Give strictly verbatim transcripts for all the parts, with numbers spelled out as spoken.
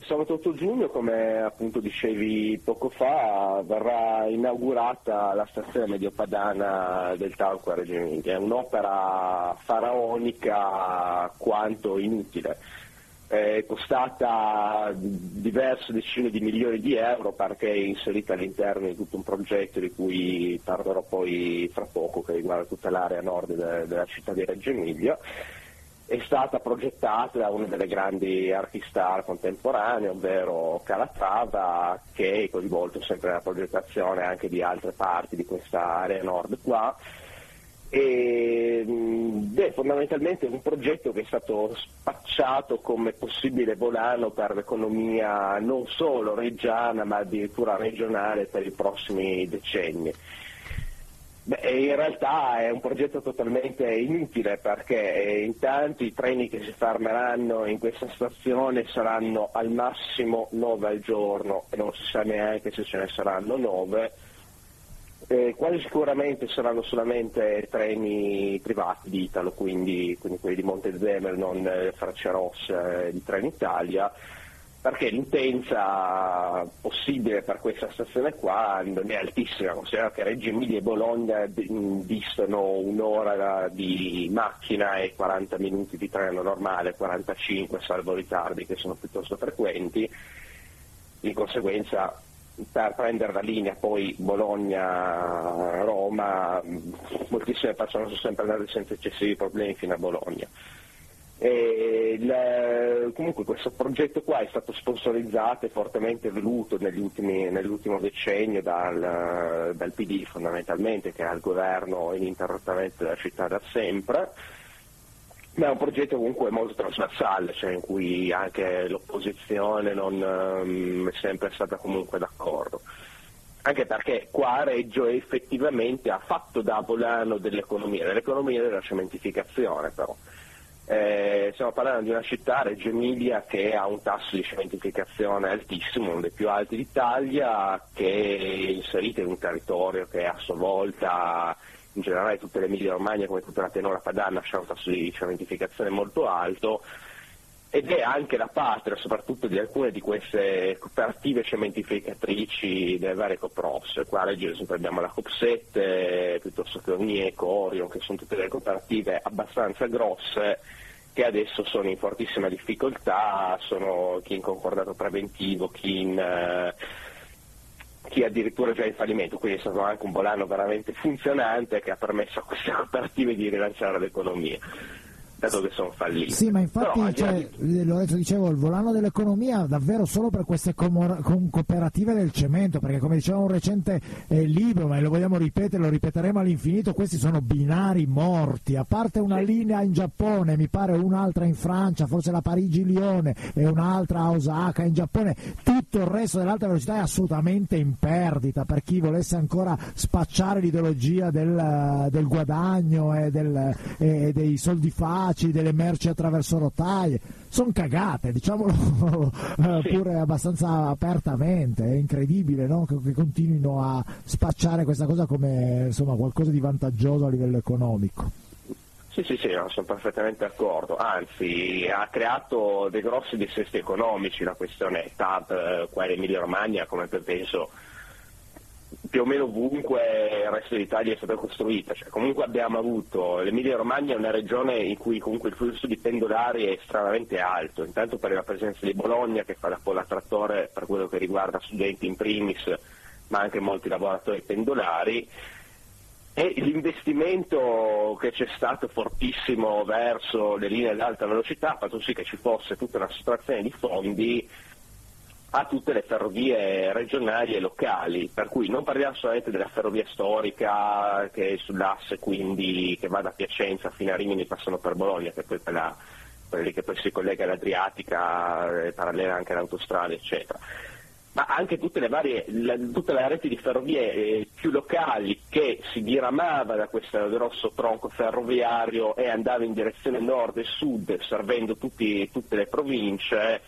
sabato otto giugno, come appunto dicevi poco fa, verrà inaugurata la stazione mediopadana del Tauco a Reggio Emilia. È un'opera faraonica quanto inutile. È costata diverse decine di milioni di euro perché è inserita all'interno di tutto un progetto di cui parlerò poi fra poco, che riguarda tutta l'area nord de- della città di Reggio Emilia. È stata progettata da una delle grandi archistar contemporanee, ovvero Calatrava, che è coinvolto sempre nella progettazione anche di altre parti di questa area nord qua. Ed è fondamentalmente un progetto che è stato spacciato come possibile volano per l'economia non solo reggiana ma addirittura regionale per i prossimi decenni. Beh, in realtà è un progetto totalmente inutile, perché intanto i treni che si fermeranno in questa stazione saranno al massimo nove al giorno e non si sa neanche se ce ne saranno nove. Eh, quasi sicuramente saranno solamente treni privati di Italo, quindi, quindi quelli di Montezemolo, non eh, Frecciarossa eh, di Trenitalia, perché l'utenza possibile per questa stazione qua non è altissima. Considerato che Reggio Emilia e Bologna distano un'ora di macchina e quaranta minuti di treno normale, quarantacinque salvo ritardi che sono piuttosto frequenti. Di conseguenza, per prendere la linea poi Bologna-Roma, moltissime persone sono sempre andate senza eccessivi problemi fino a Bologna. E il, comunque questo progetto qua è stato sponsorizzato e fortemente voluto negli ultimi, nell'ultimo decennio dal, dal P D fondamentalmente, che è al governo ininterrottamente della città da sempre. Ma è un progetto comunque molto trasversale, cioè in cui anche l'opposizione non um, è sempre stata comunque d'accordo. Anche perché qua Reggio effettivamente ha fatto da volano dell'economia, dell'economia della cementificazione però. Eh, stiamo parlando di una città, Reggio Emilia, che ha un tasso di cementificazione altissimo, uno dei più alti d'Italia, che è inserita in un territorio che a sua volta, in generale tutte le Emilia Romagna come tutta la pianura padana, hanno un tasso di cementificazione molto alto, ed è anche la patria soprattutto di alcune di queste cooperative cementificatrici delle varie Copros. Qua a Reggio ad esempio abbiamo la Coop sette, piuttosto che Ognieco, Orion, che sono tutte delle cooperative abbastanza grosse che adesso sono in fortissima difficoltà, sono chi in concordato preventivo, chi in eh, chi addirittura già in fallimento, quindi è stato anche un volano veramente funzionante che ha permesso a queste cooperative di rilanciare l'economia, dato che sono falliti. Sì, ma infatti, Però, cioè, di... Lorenzo, dicevo, il volano dell'economia davvero solo per queste comor- com- cooperative del cemento, perché come diceva un recente eh, libro, ma lo vogliamo ripetere, lo ripeteremo all'infinito, questi sono binari morti, a parte una sì. linea in Giappone, mi pare un'altra in Francia, forse la Parigi-Lione e un'altra a Osaka in Giappone, tutto il resto dell'alta velocità è assolutamente in perdita per chi volesse ancora spacciare l'ideologia del, del guadagno e, del, e dei soldi facili, delle merci attraverso rotaie. Sono cagate, diciamolo sì. pure abbastanza apertamente. È incredibile, no? che, che continuino a spacciare questa cosa come insomma qualcosa di vantaggioso a livello economico. Sì, sì, sì, no, sono perfettamente d'accordo, anzi ha creato dei grossi dissesti economici la questione T A B eh, qua in Emilia Romagna, come penso più o meno ovunque il resto d'Italia è stata costruita. Cioè, comunque abbiamo avuto, l'Emilia Romagna è una regione in cui comunque il flusso di pendolari è estremamente alto, intanto per la presenza di Bologna che fa da polo attrattore per quello che riguarda studenti in primis, ma anche molti lavoratori pendolari, e l'investimento che c'è stato fortissimo verso le linee ad alta velocità ha fatto sì che ci fosse tutta una sottrazione di fondi a tutte le ferrovie regionali e locali, per cui non parliamo solamente della ferrovia storica che è sull'asse quindi che va da Piacenza fino a Rimini passando per Bologna, che poi è quella, quella lì che poi si collega all'Adriatica, è parallela anche all'autostrada eccetera, ma anche tutte le varie, la, tutta la rete di ferrovie eh, più locali che si diramava da questo grosso tronco ferroviario e andava in direzione nord e sud servendo tutti, tutte le province.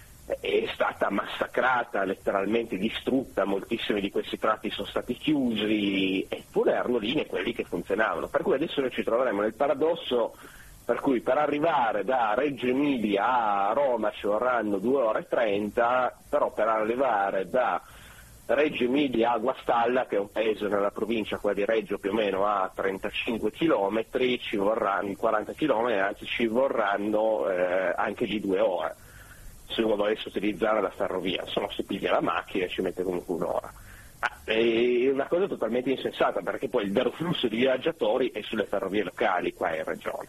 È stata massacrata, letteralmente distrutta, moltissimi di questi tratti sono stati chiusi, eppure erano linee quelli che funzionavano, per cui adesso noi ci troveremo nel paradosso per cui per arrivare da Reggio Emilia a Roma ci vorranno due ore e trenta, però per arrivare da Reggio Emilia a Guastalla, che è un paese nella provincia qua di Reggio più o meno a trentacinque chilometri, ci vorranno quaranta chilometri, anzi ci vorranno eh, anche di due ore se uno volesse utilizzare la ferrovia, se no si piglia la macchina e ci mette comunque un'ora. Ah, è una cosa totalmente insensata, perché poi il vero flusso di viaggiatori è sulle ferrovie locali qua in regione.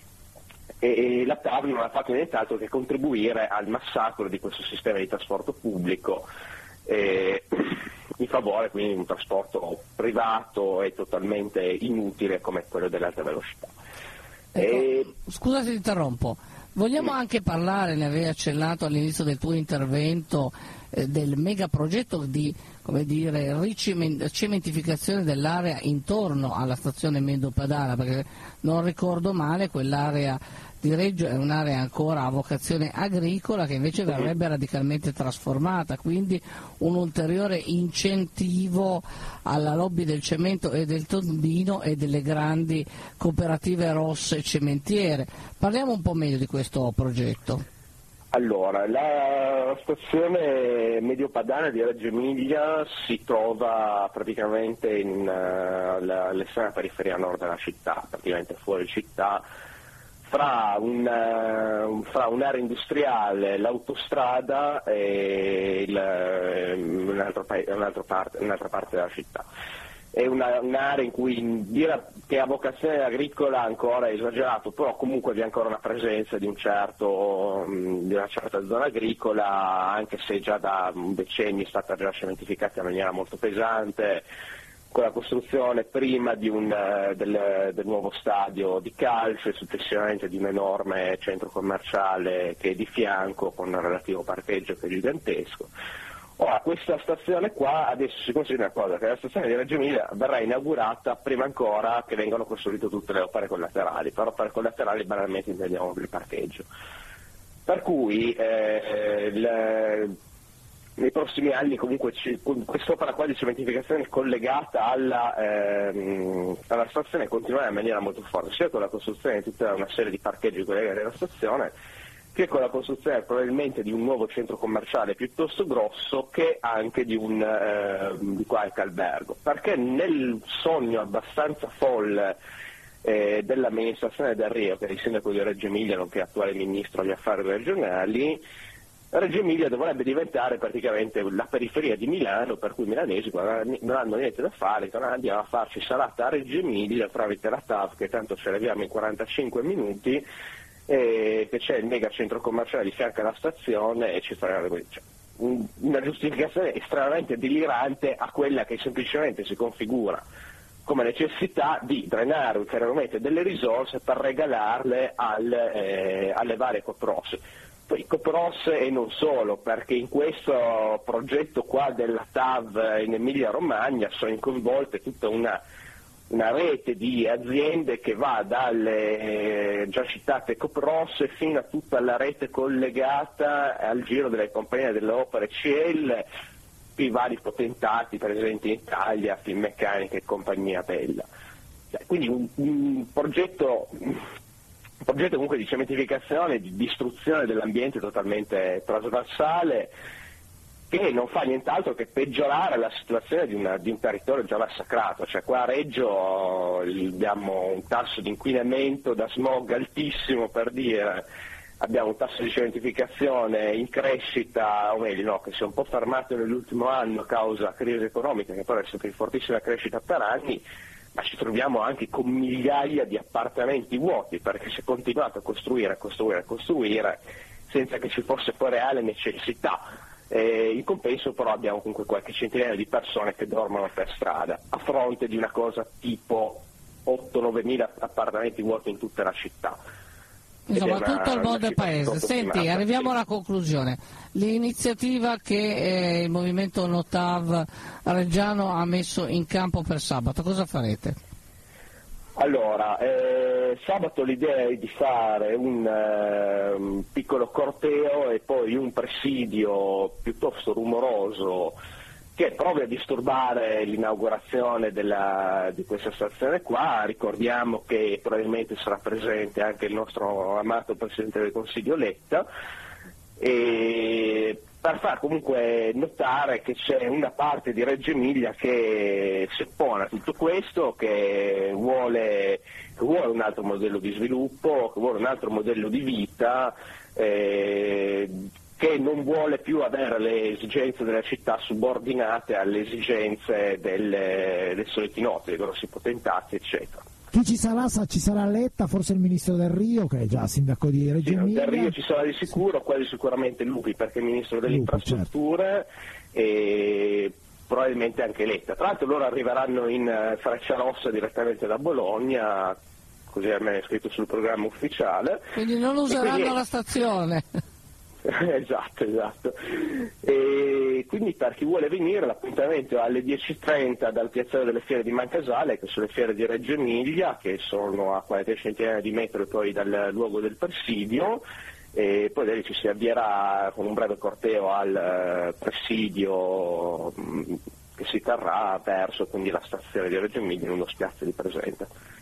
E la T A V non ha fatto nient'altro che contribuire al massacro di questo sistema di trasporto pubblico eh, in favore quindi di un trasporto privato e totalmente inutile come quello dell'alta velocità. Ecco, e... Scusa se ti interrompo, vogliamo anche parlare, ne avevi accennato all'inizio del tuo intervento, eh, del megaprogetto di, come dire, ricementificazione dell'area intorno alla stazione Medopadana, perché non ricordo male quell'area di Reggio è un'area ancora a vocazione agricola che invece verrebbe radicalmente trasformata, quindi un ulteriore incentivo alla lobby del cemento e del tombino e delle grandi cooperative rosse cementiere. Parliamo un po' meglio di questo progetto. Allora, la stazione Mediopadana di Reggio Emilia si trova praticamente in, uh, all'estrema periferia nord della città, praticamente fuori città, fra, un, uh, fra un'area industriale, l'autostrada e il, un'altra, un'altra, parte, un'altra parte della città. È una, un'area in cui dire che ha vocazione agricola ancora è esagerato, però comunque vi è ancora una presenza di, un certo, di una certa zona agricola, anche se già da decenni è stata già cementificata in maniera molto pesante, con la costruzione prima di un, del, del nuovo stadio di calcio e successivamente di un enorme centro commerciale che è di fianco con un relativo parcheggio che è gigantesco. Ora, questa stazione qua adesso si considera una cosa, che la stazione di Reggio Emilia verrà inaugurata prima ancora che vengano costruite tutte le opere collaterali, per opere collaterali banalmente intendiamo il parcheggio. Per cui eh, il, nei prossimi anni comunque quest'opera qua di cementificazione collegata alla, ehm, alla stazione continuerà in maniera molto forte, sia con la costruzione di tutta una serie di parcheggi collegati alla stazione, che con la costruzione probabilmente di un nuovo centro commerciale piuttosto grosso, che anche di, un, eh, di qualche albergo, perché nel sogno abbastanza folle eh, dell'amministrazione del Rio, che è il sindaco di Reggio Emilia nonché attuale ministro agli affari regionali, Reggio Emilia dovrebbe diventare praticamente la periferia di Milano, per cui i milanesi non hanno niente da fare, andiamo a farci salata a Reggio Emilia tramite la T A V, che tanto ce l'abbiamo in quarantacinque minuti, e che c'è il mega centro commerciale di fianco alla stazione e ci farà cioè, un, una giustificazione estremamente delirante a quella che semplicemente si configura come necessità di drenare ulteriormente delle risorse per regalarle al, eh, alle varie coopros. Poi coopros e non solo, perché in questo progetto qua della T A V in Emilia Romagna sono coinvolte tutta una una rete di aziende che va dalle eh, già citate coopros fino a tutta la rete collegata al giro delle compagnie delle opere C L, i vari potentati presenti in Italia, Finmeccanica e compagnia bella. Quindi un, un progetto un progetto comunque di cementificazione, di distruzione dell'ambiente totalmente trasversale, che non fa nient'altro che peggiorare la situazione di, una, di un territorio già massacrato. Cioè qua a Reggio abbiamo un tasso di inquinamento da smog altissimo, per dire, abbiamo un tasso di cementificazione in crescita, o meglio no, che si è un po' fermato nell'ultimo anno a causa crisi economica, che poi è stata in fortissima crescita per anni, ma ci troviamo anche con migliaia di appartamenti vuoti, perché si è continuato a costruire, a costruire, a costruire, senza che ci fosse poi reale necessità. Eh, in compenso però abbiamo comunque qualche centinaio di persone che dormono per strada, a fronte di una cosa tipo otto nove mila appartamenti vuoti in tutta la città. Insomma, una, tutto il mondo è paese. Senti, arriviamo sì. alla conclusione. L'iniziativa che eh, il movimento Notav Reggiano ha messo in campo per sabato, cosa farete? Allora, eh, sabato l'idea è di fare un, eh, un piccolo corteo e poi un presidio piuttosto rumoroso che prova a disturbare l'inaugurazione della, di questa stazione qua. Ricordiamo che probabilmente sarà presente anche il nostro amato Presidente del Consiglio Letta, e per far comunque notare che c'è una parte di Reggio Emilia che si oppone a tutto questo, che vuole, che vuole un altro modello di sviluppo, che vuole un altro modello di vita, eh, che non vuole più avere le esigenze della città subordinate alle esigenze delle, dei soliti noti, dei grossi potentati, eccetera. Chi ci sarà? Ci sarà Letta, forse il ministro Del Rio, che è già sindaco di Reggio sì, Emilia. Del Rio ci sarà di sicuro, quasi sicuramente Lupi, perché è ministro delle Lupi, infrastrutture, certo. E probabilmente anche Letta. Tra l'altro loro arriveranno in Frecciarossa direttamente da Bologna, così almeno è scritto sul programma ufficiale. Quindi non useranno quindi... la stazione. esatto, esatto. E quindi per chi vuole venire l'appuntamento è alle dieci e trenta dal piazzale delle Fiere di Mancasale, che sono le fiere di Reggio Emilia, che sono a quaranta centinaia di metri poi dal luogo del presidio, e poi da lì ci si avvierà con un breve corteo al presidio che si terrà verso quindi la stazione di Reggio Emilia in uno spiazzo di Presente.